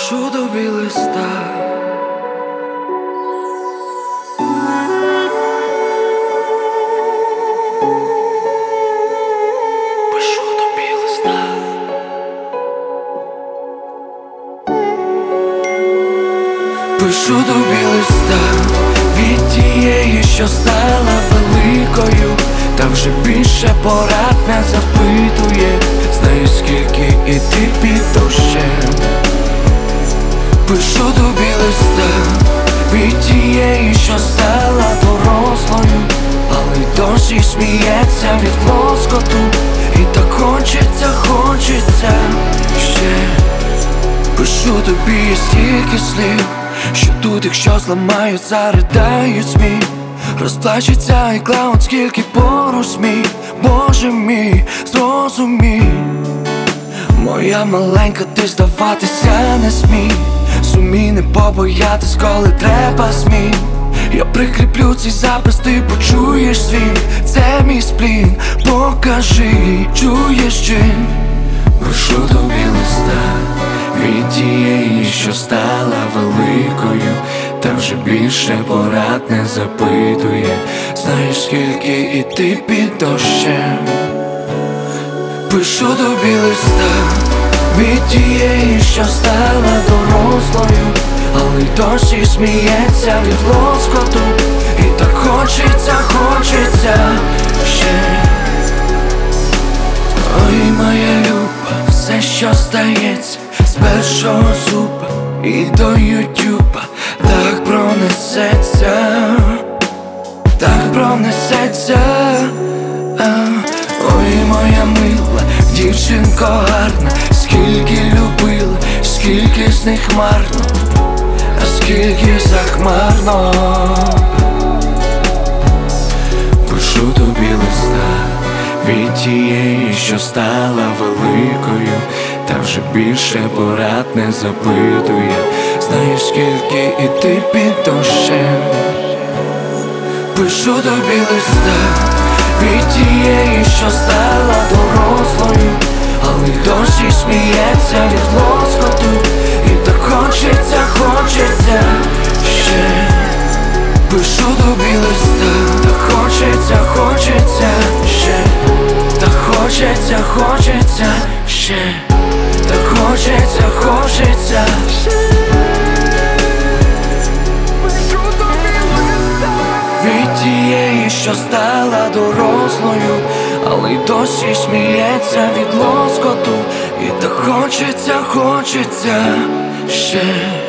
Пишу тобі листа. Пишу тобі листа. Пишу тобі листа від тієї, що стала великою, та вже більше порад не запитує. Знаю, скільки іти під дощем. Пишу тобі листа від тієї, що стала дорослою, але й досі сміється від лоскоту. І так хочеться ще. Пишу тобі стільки слів, що тут, якщо зламають, заридають сміх. Розплачеться і клаун, скільки поруч сміх. Боже мій, зрозумій, моя маленька, ти здаватися не смій. Зумій не побоятись, коли треба змін. Я прикріплю цей запис, ти почуєш свій. Це мій сплін, покажи, чуєш чин. Пишу тобі листа від тієї, що стала великою, та вже більше порад не запитує. Знаєш, скільки іти під дощем. Пишу тобі листа від тієї, що стала дорослою, але й досі сміється від лоскоту. І так хочеться ще. Ой, моя люба, все, що стається з першого зуба і до ютюба, так пронесеться. Ой, моя мила, дівчинко гарна, скільки любила, скільки з них марно, а скільки захмарно. Пишу тобі листа від тієї, що стала великою, та вже більше порад не запитує. Знаєш, скільки іти під дощем. Пишу тобі листа від тієї, що стала дорослою, але й досі сміється від лоскоту. І так хочеться ще. Пишу тобі листа, так хочеться ще. Так хочеться ще. Так хочеться ще. Від тієї, що стала дорослою, але й досі сміється від лоскоту. І так хочеться ще.